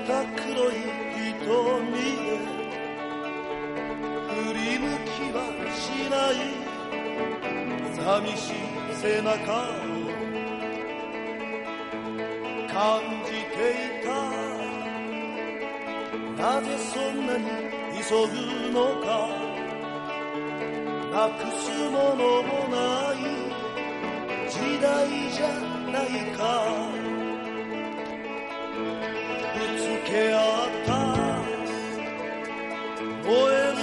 た黒い瞳で振り向きはしない寂しい背中を感じていた。なぜそんなに急ぐのか、なくすものもない時代じゃないか。ぶつけ合